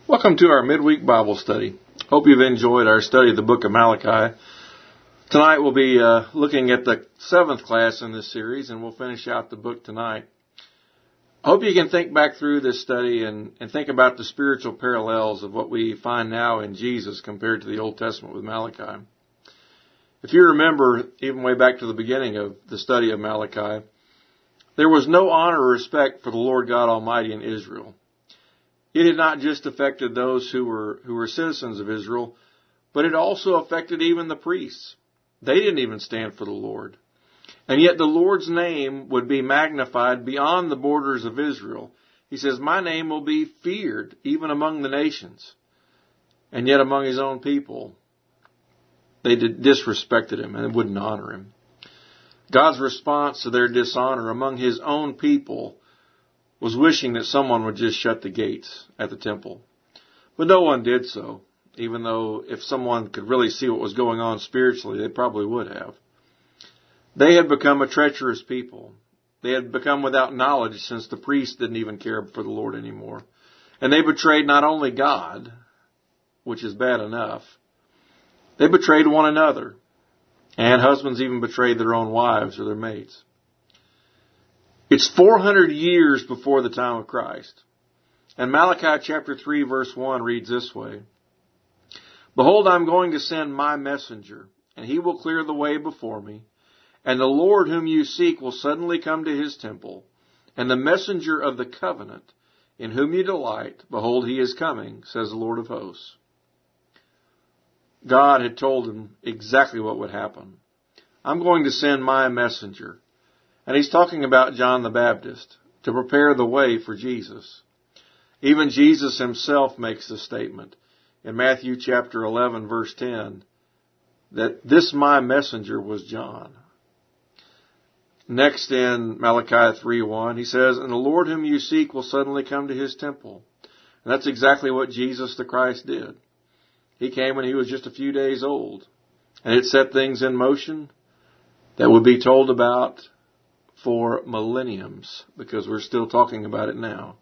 Welcome to our midweek Bible study. Hope you've enjoyed our study of the book of Malachi. Tonight we'll be looking at the 7th class in this series, and we'll finish out the book tonight. I hope you can think back through this study and think about the spiritual parallels of what we find now in Jesus compared to the Old Testament with Malachi. If you remember, even way back to the beginning of the study of Malachi, there was no honor or respect for the Lord God Almighty in Israel. It had not just affected those who were citizens of Israel, but it also affected even the priests. They didn't even stand for the Lord. And yet the Lord's name would be magnified beyond the borders of Israel. He says, my name will be feared even among the nations. And yet among his own people, they disrespected him and wouldn't honor him. God's response to their dishonor among his own people was wishing that someone would just shut the gates at the temple. But no one did so, even though if someone could really see what was going on spiritually, they probably would have. They had become a treacherous people. They had become without knowledge since the priests didn't even care for the Lord anymore. And they betrayed not only God, which is bad enough, they betrayed one another. And husbands even betrayed their own wives or their mates. It's 400 years before the time of Christ. And Malachi chapter 3 verse 1 reads this way. Behold, I'm going to send my messenger, and he will clear the way before me. And the Lord whom you seek will suddenly come to his temple. And the messenger of the covenant, in whom you delight, behold, he is coming, says the Lord of hosts. God had told him exactly what would happen. I'm going to send my messenger. And he's talking about John the Baptist to prepare the way for Jesus. Even Jesus himself makes the statement in Matthew chapter 11 verse 10 that this my messenger was John. Next in Malachi 3:1 he says, and the Lord whom you seek will suddenly come to his temple. And that's exactly what Jesus the Christ did. He came when he was just a few days old. And it set things in motion that would be told about for millenniums, because we're still talking about it now.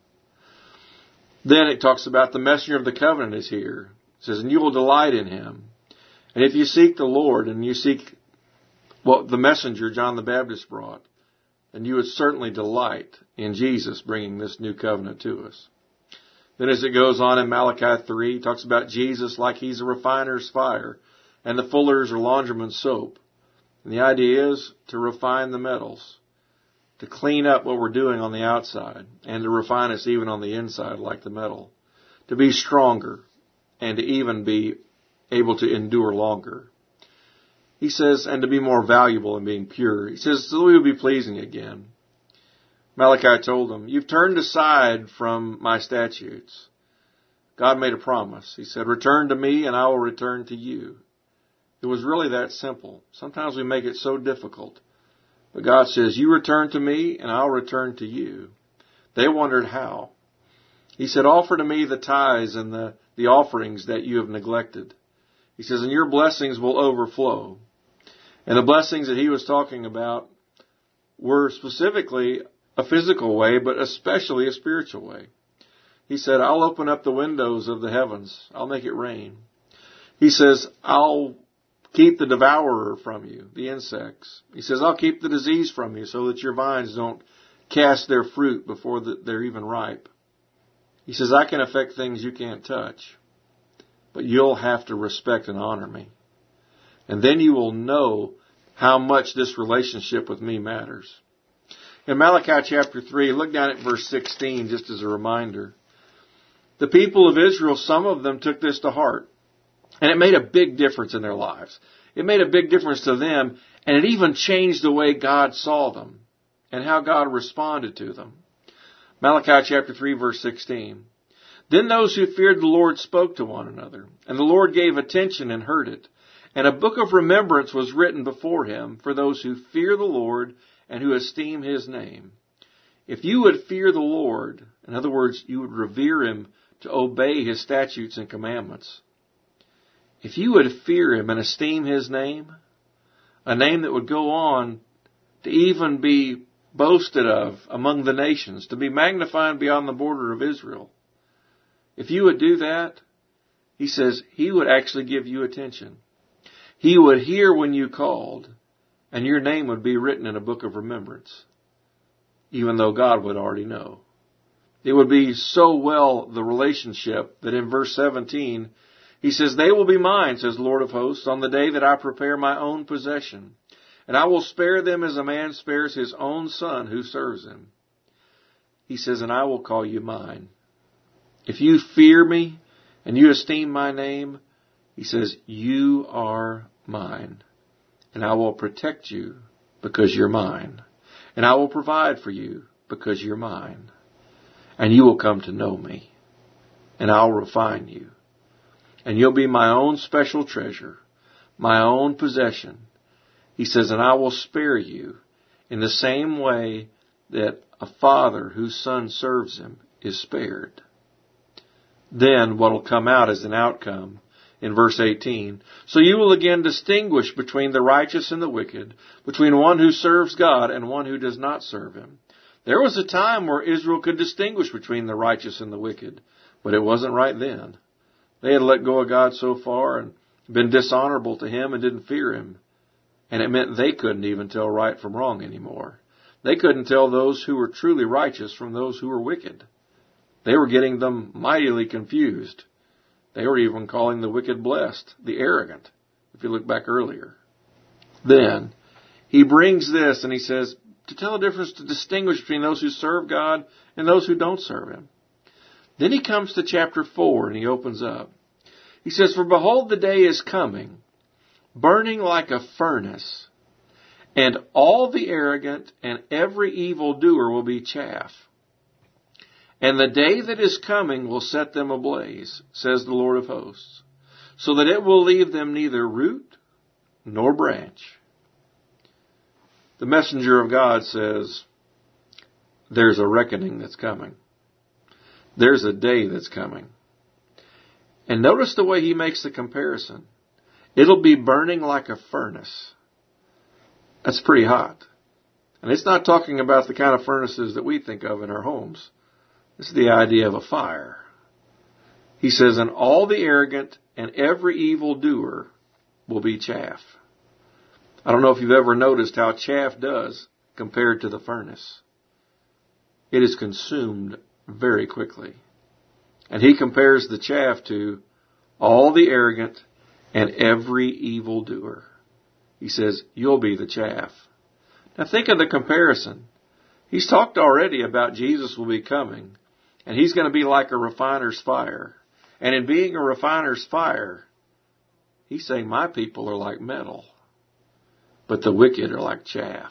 Then it talks about the messenger of the covenant is here. It says, and you will delight in him. And if you seek the Lord and you seek what the messenger John the Baptist brought, then you would certainly delight in Jesus bringing this new covenant to us. Then as it goes on in Malachi 3, it talks about Jesus like he's a refiner's fire and the fuller's or laundryman's soap. And the idea is to refine the metals, to clean up what we're doing on the outside, and to refine us even on the inside like the metal, to be stronger, and to even be able to endure longer. He says, and to be more valuable in being pure. He says, so we will be pleasing again. Malachi told them, you've turned aside from my statutes. God made a promise. He said, return to me and I will return to you. It was really that simple. Sometimes we make it so difficult. But God says, you return to me and I'll return to you. They wondered how. He said, offer to me the tithes and the offerings that you have neglected. He says, and your blessings will overflow. And the blessings that he was talking about were specifically a physical way, but especially a spiritual way. He said, I'll open up the windows of the heavens. I'll make it rain. He says, I'll keep the devourer from you, the insects. He says, I'll keep the disease from you so that your vines don't cast their fruit before they're even ripe. He says, I can affect things you can't touch, but you'll have to respect and honor me. And then you will know how much this relationship with me matters. In Malachi chapter 3, look down at verse 16 just as a reminder. The people of Israel, some of them took this to heart. And it made a big difference in their lives. It made a big difference to them, and it even changed the way God saw them and how God responded to them. Malachi chapter 3 verse 16. Then those who feared the Lord spoke to one another, and the Lord gave attention and heard it. And a book of remembrance was written before him for those who fear the Lord and who esteem his name. If you would fear the Lord, in other words, you would revere him to obey his statutes and commandments. If you would fear him and esteem his name, a name that would go on to even be boasted of among the nations, to be magnified beyond the border of Israel, if you would do that, he says he would actually give you attention. He would hear when you called, and your name would be written in a book of remembrance, even though God would already know. It would be so well the relationship that in verse 17, he says, they will be mine, says the Lord of hosts, on the day that I prepare my own possession. And I will spare them as a man spares his own son who serves him. He says, and I will call you mine. If you fear me and you esteem my name, he says, you are mine. And I will protect you because you're mine. And I will provide for you because you're mine. And you will come to know me. And I'll refine you. And you'll be my own special treasure, my own possession. He says, and I will spare you in the same way that a father whose son serves him is spared. Then what will come out as an outcome in verse 18, so you will again distinguish between the righteous and the wicked, between one who serves God and one who does not serve him. There was a time where Israel could distinguish between the righteous and the wicked, but it wasn't right then. They had let go of God so far and been dishonorable to him and didn't fear him. And it meant they couldn't even tell right from wrong anymore. They couldn't tell those who were truly righteous from those who were wicked. They were getting them mightily confused. They were even calling the wicked blessed, the arrogant, if you look back earlier. Then he brings this and he says, to tell the difference, to distinguish between those who serve God and those who don't serve him. Then he comes to chapter 4 and he opens up. He says, for behold, the day is coming, burning like a furnace, and all the arrogant and every evildoer will be chaff. And the day that is coming will set them ablaze, says the Lord of hosts, so that it will leave them neither root nor branch. The messenger of God says, there's a reckoning that's coming. There's a day that's coming. And notice the way he makes the comparison. It'll be burning like a furnace. That's pretty hot. And it's not talking about the kind of furnaces that we think of in our homes. It's the idea of a fire. He says, and all the arrogant and every evildoer will be chaff. I don't know if you've ever noticed how chaff does compared to the furnace. It is consumed very quickly. And he compares the chaff to all the arrogant and every evildoer. He says, you'll be the chaff. Now think of the comparison. He's talked already about Jesus will be coming, and he's going to be like a refiner's fire. And in being a refiner's fire, he's saying my people are like metal, but the wicked are like chaff.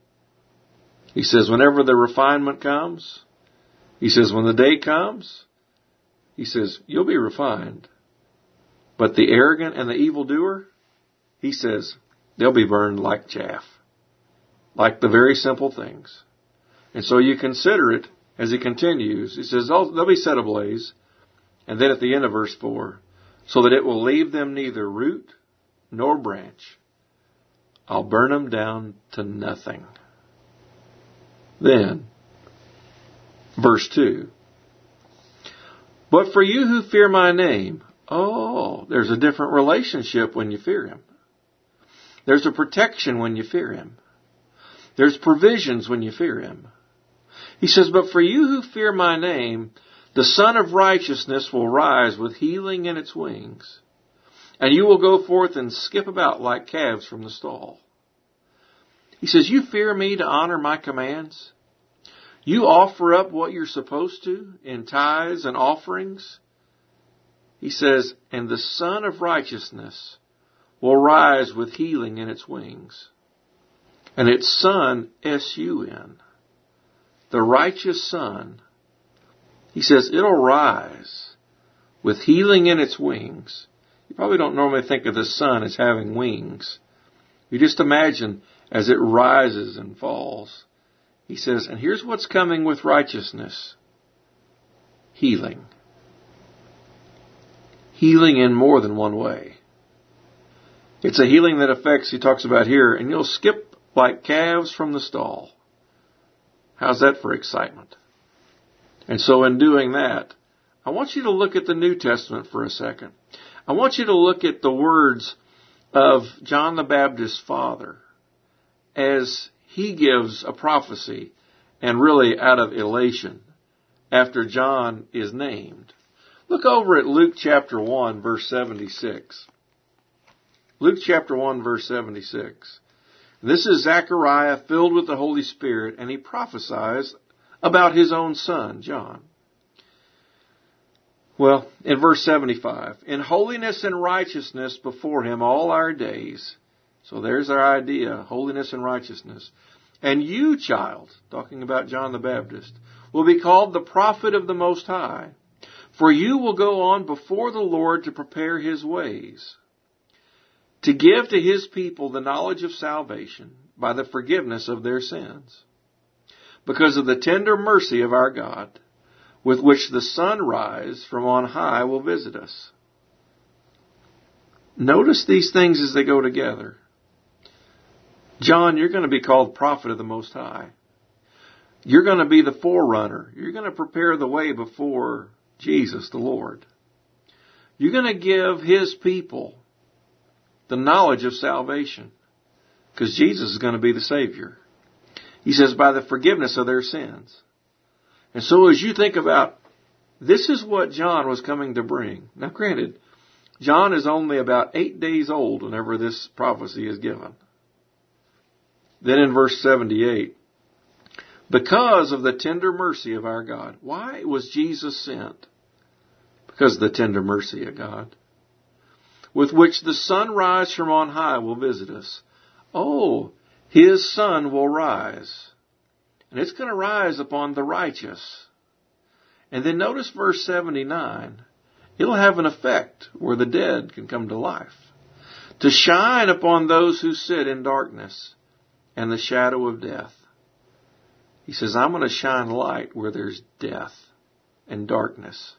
He says whenever the refinement comes, he says when the day comes, he says you'll be refined. But the arrogant and the evildoer, he says, they'll be burned like chaff. Like the very simple things. And so you consider it as he continues. He says, they'll be set ablaze. And then at the end of verse 4, so that it will leave them neither root nor branch. I'll burn them down to nothing. Then, verse 2. But for you who fear my name, there's a different relationship when you fear him. There's a protection when you fear him. There's provisions when you fear him. He says, but for you who fear my name, the Son of Righteousness will rise with healing in its wings, and you will go forth and skip about like calves from the stall. He says, you fear me to honor my commands? You offer up what you're supposed to in tithes and offerings? He says, and the Son of Righteousness will rise with healing in its wings. And its Son, S-U-N, the righteous Son, he says, it'll rise with healing in its wings. You probably don't normally think of the sun as having wings. You just imagine as it rises and falls. He says, and here's what's coming with righteousness. Healing. Healing in more than one way. It's a healing that affects, he talks about here, and you'll skip like calves from the stall. How's that for excitement? And so in doing that, I want you to look at the New Testament for a second. I want you to look at the words of John the Baptist's father as he gives a prophecy, and really out of elation, after John is named. Look over at Luke chapter 1, verse 76. Luke chapter 1, verse 76. This is Zechariah filled with the Holy Spirit, and he prophesies about his own son, John. Well, in verse 75, in holiness and righteousness before him all our days. So there's our idea, holiness and righteousness. And you, child, talking about John the Baptist, will be called the prophet of the Most High. For you will go on before the Lord to prepare his ways, to give to his people the knowledge of salvation by the forgiveness of their sins, because of the tender mercy of our God, with which the sunrise from on high will visit us. Notice these things as they go together. John, you're going to be called prophet of the Most High. You're going to be the forerunner. You're going to prepare the way before Jesus, the Lord. You're going to give his people the knowledge of salvation, because Jesus is going to be the Savior. He says, by the forgiveness of their sins. And so as you think about, this is what John was coming to bring. Now granted, John is only about 8 days old whenever this prophecy is given. Then in verse 78, because of the tender mercy of our God. Why was Jesus sent? Because of the tender mercy of God, with which the sunrise from on high will visit us. Oh, his sun will rise. And it's going to rise upon the righteous. And then notice verse 79. It'll have an effect where the dead can come to life. To shine upon those who sit in darkness and the shadow of death. He says, I'm going to shine light where there's death and darkness.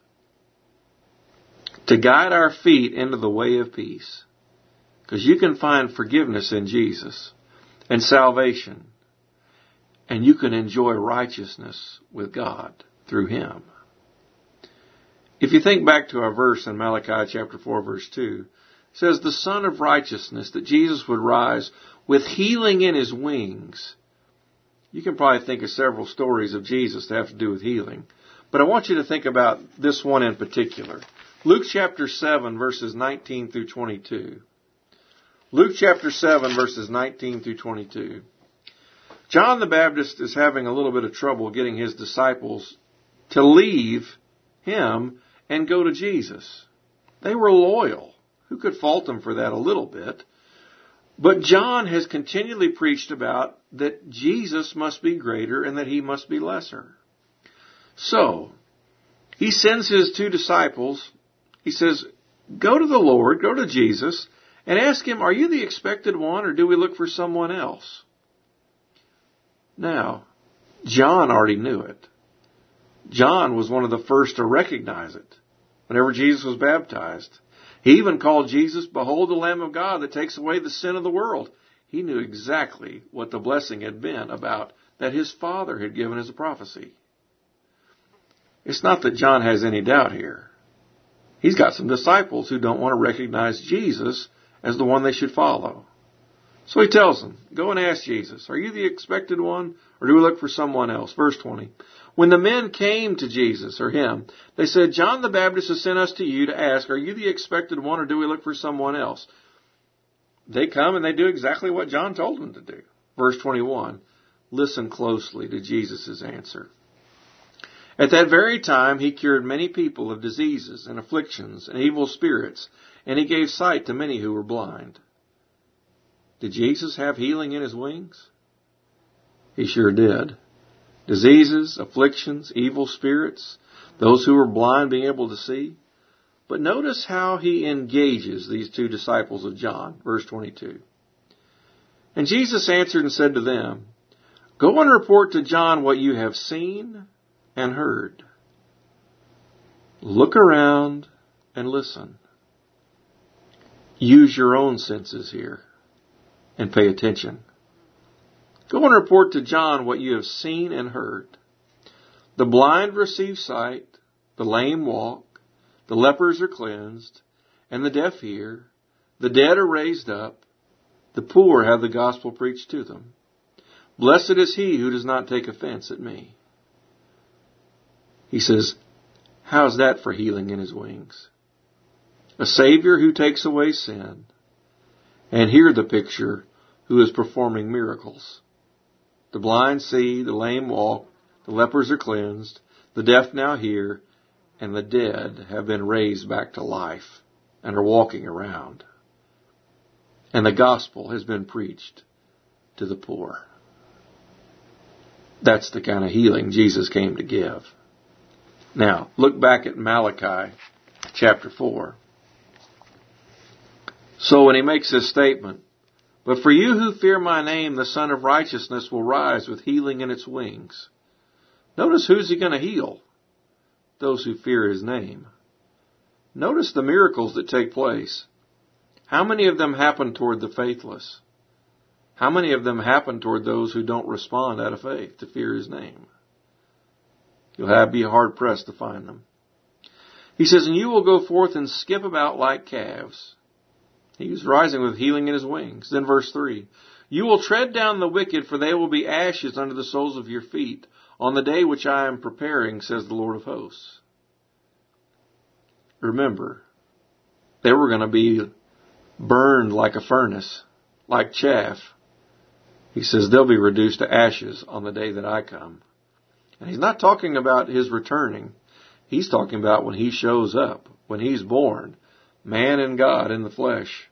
To guide our feet into the way of peace. Because you can find forgiveness in Jesus and salvation. And you can enjoy righteousness with God through him. If you think back to our verse in Malachi chapter 4 verse 2, it says the Son of Righteousness, that Jesus would rise with healing in his wings. You can probably think of several stories of Jesus that have to do with healing. But I want you to think about this one in particular. Luke chapter 7 verses 19 through 22. Luke chapter 7 verses 19 through 22. John the Baptist is having a little bit of trouble getting his disciples to leave him and go to Jesus. They were loyal. Who could fault them for that a little bit? But John has continually preached about that Jesus must be greater and that he must be lesser. So, he sends his 2 disciples. He says, go to the Lord, go to Jesus, and ask him, are you the expected one, or do we look for someone else? Now, John already knew it. John was one of the first to recognize it whenever Jesus was baptized. He even called Jesus, behold the Lamb of God that takes away the sin of the world. He knew exactly what the blessing had been about that his Father had given as a prophecy. It's not that John has any doubt here. He's got some disciples who don't want to recognize Jesus as the one they should follow. So he tells them, go and ask Jesus, are you the expected one, or do we look for someone else? Verse 20. When the men came to Jesus, or him, they said, John the Baptist has sent us to you to ask, are you the expected one, or do we look for someone else? They come and they do exactly what John told them to do. Verse 21. Listen closely to Jesus' answer. At that very time, he cured many people of diseases and afflictions and evil spirits, and he gave sight to many who were blind. Did Jesus have healing in his wings? He sure did. Diseases, afflictions, evil spirits, those who were blind being able to see. But notice how he engages these 2 disciples of John, verse 22. And Jesus answered and said to them, go and report to John what you have seen and heard. Look around and listen. Use your own senses here and pay attention. Go and report to John what you have seen and heard. The blind receive sight, the lame walk, the lepers are cleansed, and the deaf hear, the dead are raised up, the poor have the gospel preached to them. Blessed is he who does not take offense at me. He says, how's that for healing in his wings? A Savior who takes away sin. And here the picture, who is performing miracles. The blind see, the lame walk, the lepers are cleansed, the deaf now hear, and the dead have been raised back to life and are walking around. And the gospel has been preached to the poor. That's the kind of healing Jesus came to give. Now, look back at Malachi chapter 4. So when he makes this statement, but for you who fear my name, the Son of Righteousness will rise with healing in its wings. Notice who's he going to heal? Those who fear his name. Notice the miracles that take place. How many of them happen toward the faithless? How many of them happen toward those who don't respond out of faith to fear his name? You'll be hard pressed to find them. He says, and you will go forth and skip about like calves. He was rising with healing in his wings. Then verse 3, you will tread down the wicked, for they will be ashes under the soles of your feet on the day which I am preparing, says the Lord of hosts. Remember, they were going to be burned like a furnace, like chaff. He says they'll be reduced to ashes on the day that I come. And he's not talking about his returning. He's talking about when he shows up, when he's born, man and God in the flesh.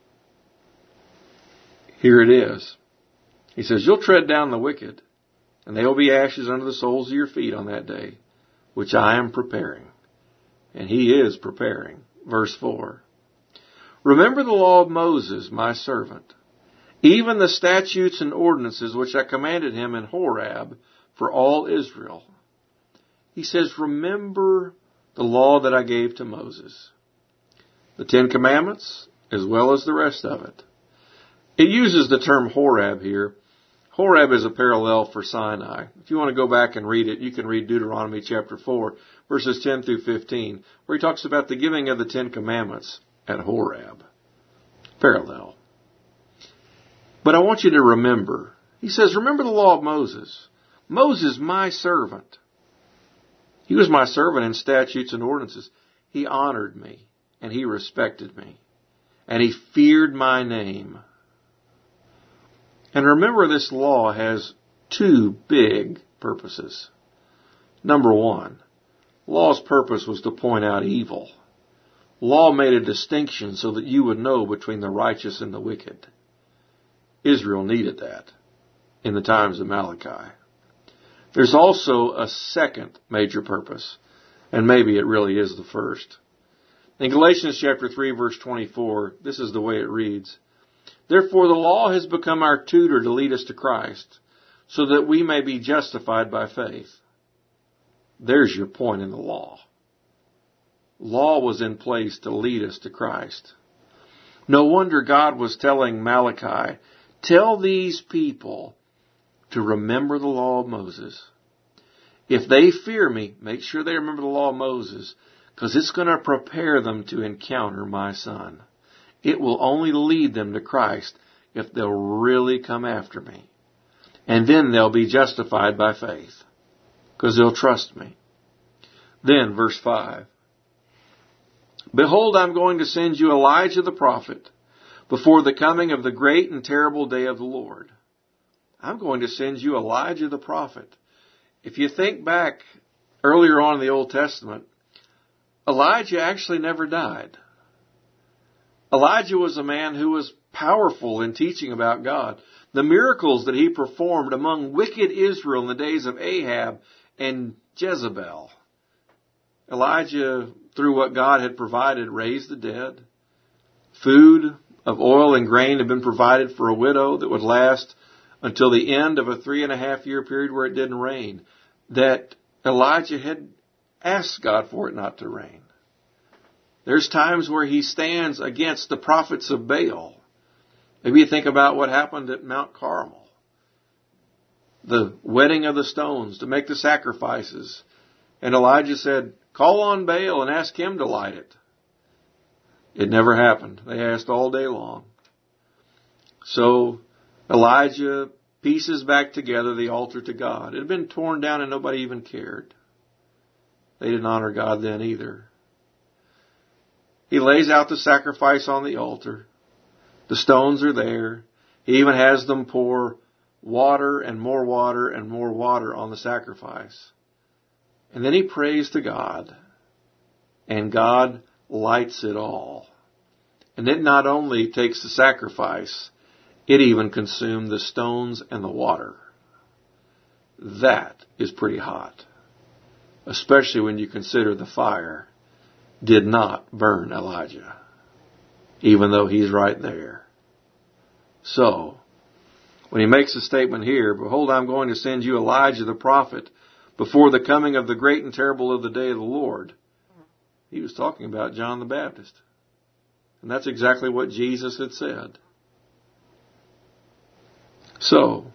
Here it is. He says, you'll tread down the wicked, and they will be ashes under the soles of your feet on that day, which I am preparing. And he is preparing. Verse 4. Remember the law of Moses, my servant, even the statutes and ordinances which I commanded him in Horeb for all Israel. He says, remember the law that I gave to Moses. The Ten Commandments, as well as the rest of it. It uses the term Horeb here. Horeb is a parallel for Sinai. If you want to go back and read it, you can read Deuteronomy chapter 4, verses 10 through 15, where he talks about the giving of the Ten Commandments at Horeb. Parallel. But I want you to remember. He says, remember the law of Moses. Moses, my servant. He was my servant in statutes and ordinances. He honored me, and he respected me, and he feared my name. And remember, this law has two big purposes. Number one, law's purpose was to point out evil. Law made a distinction so that you would know between the righteous and the wicked. Israel needed that in the times of Malachi. There's also a second major purpose, and maybe it really is the first. In Galatians chapter 3, verse 24, this is the way it reads. Therefore the law has become our tutor to lead us to Christ, so that we may be justified by faith. There's your point in the law. Law was in place to lead us to Christ. No wonder God was telling Malachi, tell these people to remember the law of Moses. If they fear me, make sure they remember the law of Moses, because it's going to prepare them to encounter my Son. It will only lead them to Christ if they'll really come after me. And then they'll be justified by faith, because they'll trust me. Then, verse 5. Behold, I'm going to send you Elijah the prophet before the coming of the great and terrible day of the Lord. I'm going to send you Elijah the prophet. If you think back earlier on in the Old Testament, Elijah actually never died. Elijah was a man who was powerful in teaching about God. The miracles that he performed among wicked Israel in the days of Ahab and Jezebel. Elijah, through what God had provided, raised the dead. Food of oil and grain had been provided for a widow that would last until the end of a 3.5-year period where it didn't rain. That Elijah had asked God for it not to rain. There's times where he stands against the prophets of Baal. Maybe you think about what happened at Mount Carmel. The wetting of the stones to make the sacrifices. And Elijah said, Call on Baal and ask him to light it. It never happened. They asked all day long. So Elijah pieces back together the altar to God. It had been torn down and nobody even cared. They didn't honor God then either. He lays out the sacrifice on the altar. The stones are there. He even has them pour water and more water and more water on the sacrifice. And then he prays to God. And God lights it all. And it not only takes the sacrifice, it even consumed the stones and the water. That is pretty hot. Especially when you consider the fire did not burn Elijah. Even though he's right there. So, when he makes a statement here, behold, I'm going to send you Elijah the prophet before the coming of the great and terrible of the day of the Lord. He was talking about John the Baptist. And that's exactly what Jesus had said. So,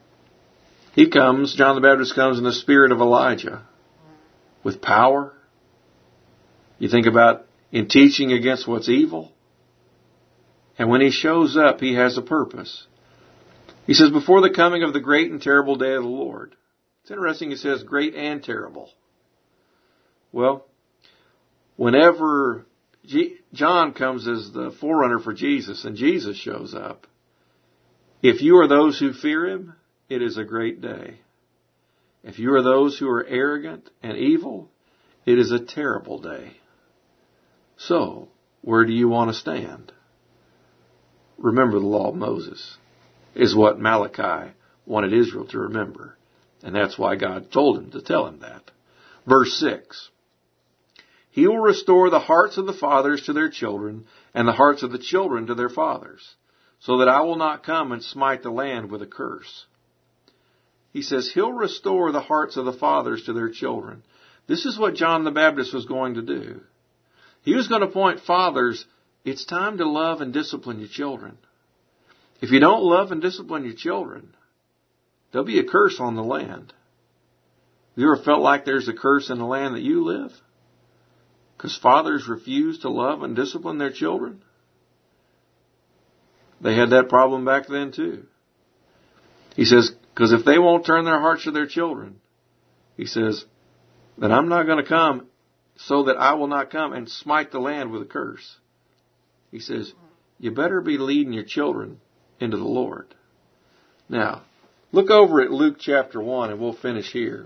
John the Baptist comes in the spirit of Elijah with power. You think about in teaching against what's evil. And when he shows up, he has a purpose. He says, before the coming of the great and terrible day of the Lord. It's interesting, he says great and terrible. Well, whenever John comes as the forerunner for Jesus and Jesus shows up, if you are those who fear him, it is a great day. If you are those who are arrogant and evil, it is a terrible day. So, where do you want to stand? Remember the law of Moses is what Malachi wanted Israel to remember. And that's why God told him to tell him that. Verse 6. He will restore the hearts of the fathers to their children and the hearts of the children to their fathers, so that I will not come and smite the land with a curse. He says he'll restore the hearts of the fathers to their children. This is what John the Baptist was going to do. He was going to point fathers, it's time to love and discipline your children. If you don't love and discipline your children, there'll be a curse on the land. Have you ever felt like there's a curse in the land that you live? Because fathers refuse to love and discipline their children? They had that problem back then too. He says, because if they won't turn their hearts to their children, he says, then I'm not going to come so that I will not come and smite the land with a curse. He says, you better be leading your children into the Lord. Now, look over at Luke chapter 1 and we'll finish here.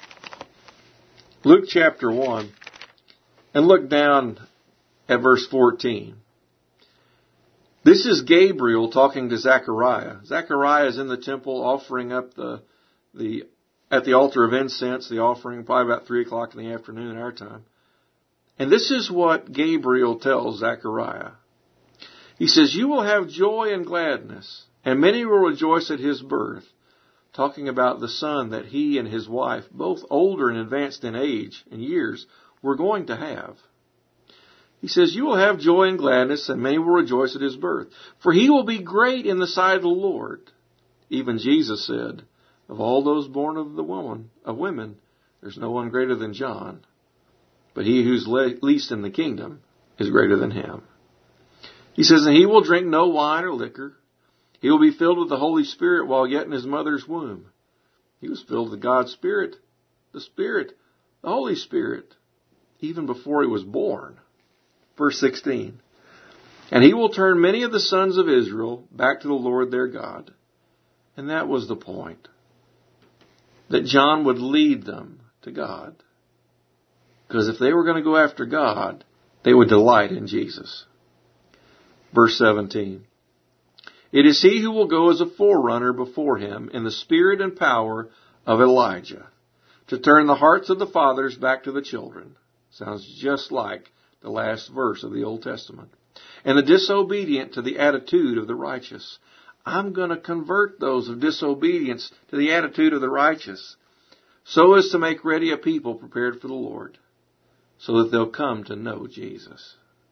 Luke chapter 1 and look down at verse 14. This is Gabriel talking to Zechariah. Zechariah is in the temple offering up at the altar of incense, the offering, probably about 3 o'clock in the afternoon in our time. And this is what Gabriel tells Zechariah. He says, you will have joy and gladness, and many will rejoice at his birth, talking about the son that he and his wife, both older and advanced in age and years, were going to have. He says, you will have joy and gladness, and many will rejoice at his birth. For he will be great in the sight of the Lord. Even Jesus said, of all those born of women, there's no one greater than John. But he who's least in the kingdom is greater than him. He says, and he will drink no wine or liquor. He will be filled with the Holy Spirit while yet in his mother's womb. He was filled with God's Spirit, the Holy Spirit, even before he was born. Verse 16. And he will turn many of the sons of Israel back to the Lord their God. And that was the point. That John would lead them to God. Because if they were going to go after God, they would delight in Jesus. Verse 17. It is he who will go as a forerunner before him in the spirit and power of Elijah, to turn the hearts of the fathers back to the children. Sounds just like the last verse of the Old Testament. And the disobedient to the attitude of the righteous. I'm going to convert those of disobedience to the attitude of the righteous, so as to make ready a people prepared for the Lord, so that they'll come to know Jesus.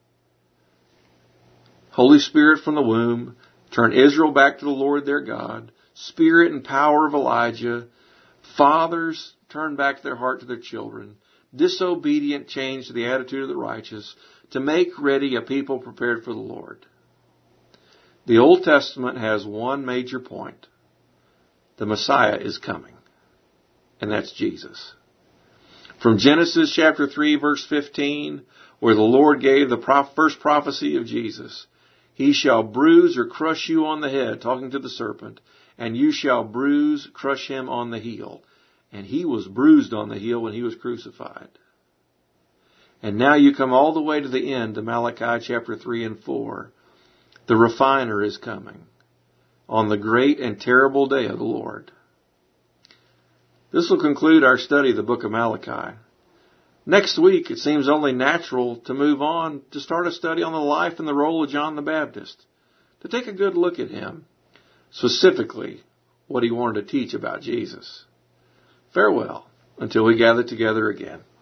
Holy Spirit from the womb, turn Israel back to the Lord their God. Spirit and power of Elijah. Fathers, turn back their heart to their children. disobedient change to the attitude of the righteous to make ready a people prepared for the Lord. The Old Testament has one major point. The Messiah is coming. And that's Jesus. From Genesis chapter 3 verse 15, where the Lord gave the first prophecy of Jesus, he shall bruise or crush you on the head, talking to the serpent, and you shall crush him on the heel. And he was bruised on the heel when he was crucified. And now you come all the way to the end, to Malachi chapter 3 and 4. The refiner is coming on the great and terrible day of the Lord. This will conclude our study of the book of Malachi. Next week, it seems only natural to move on to start a study on the life and the role of John the Baptist, to take a good look at him, specifically what he wanted to teach about Jesus. Farewell until we gather together again.